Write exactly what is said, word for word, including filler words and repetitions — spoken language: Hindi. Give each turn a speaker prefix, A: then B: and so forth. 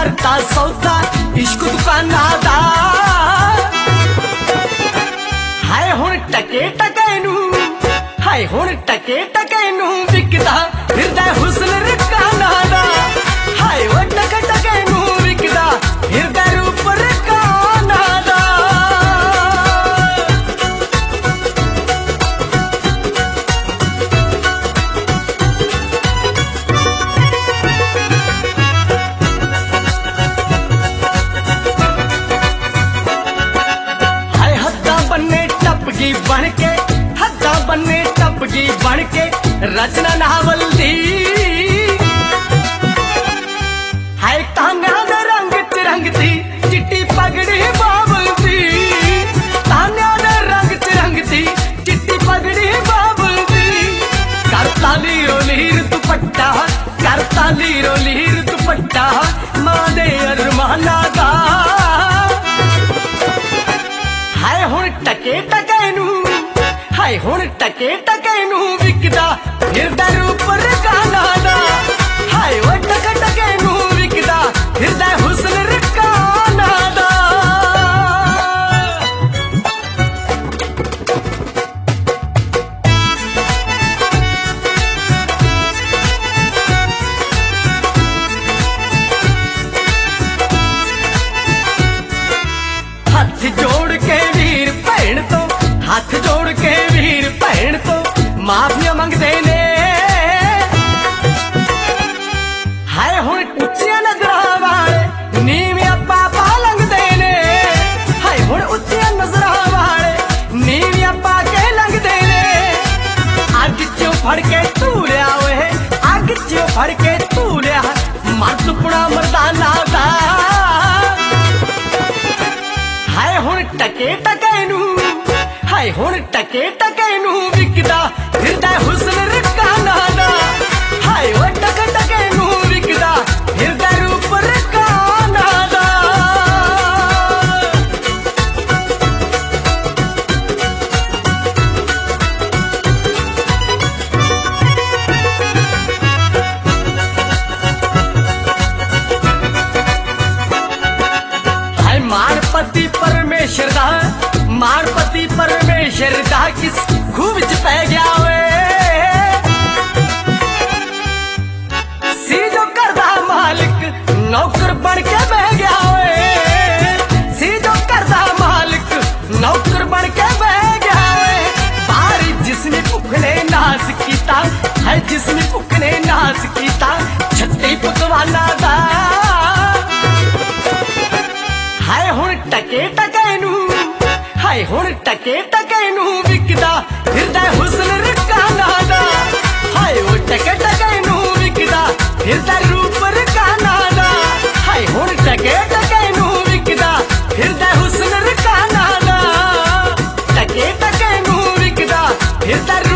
A: करता सौदा इश्क दुकाना दा हाय हुण टके टके नू हाय हुण टके टके नू विकदा फिरदा हुस्न रकाना दा हाय वो टके टके नू विकदा फिरदा रूप रकाना दा टपगी बन के हद्दा बन्ने टपगी बन के रचना नावल दी हाय तान्या दे रंग च रंगती चिट्टी पगड़ी बाबल दी तान्या दे रंग च रंगती चिट्टी पगड़ी बाबल दी करता लीरो लीर दुपट्टा करता लीरो लीर दुपट्टा मां दे अरमाना दा हाय हुण टके टके नू हाय हुण टके टके नू विकदा फिरदा रूप रकाना दा हाय वो टके टके नू विकदा फिरदा हुस्न रकाना दा हाथ जोड़ के वीर भैन तो हाथ जोड़ के वीर भैन तो माफिया मंगदे ने हाय हुण उच्चियां नजरां वाले नीवियां पापा लंघदे ने हाय हुण उच्चियां नजरां वाले नीवियां पाके लंघदे ने अग चों फड़ के धूलिया ओए अग चों फड़ के धूलिया मर्द पुणा मर्दाना दा हाय हुण टके टके नू हाय हुण टके टके नू विकदा फिरदा हुस्न रकाना दा हाय वो टके टके नू विकदा फिरदा रूप रकाना दा हाय मानपति परमेश्वर दा मानपति परमेश्वर दा किस खूब च पै गया वे सी जो करदा मालिक नौकर बन के बह गया वे सी जो करदा मालिक नौकर बन के बह गया वे बारी जिसने भुख ने नास कीता है जिसने भुख ने नास कीता छत्ती पकवाना दा हाय हुण टके टके नू हाय हुण टके टके नू विकदा फिरदा हुस्न रकाना दा हाय वो टके टके नू विकदा फिरदा रूप रकाना दा हाय हुण टके टके नू विकदा फिरदा हुस्न रकाना दा टके टके नू विकदा फिरदा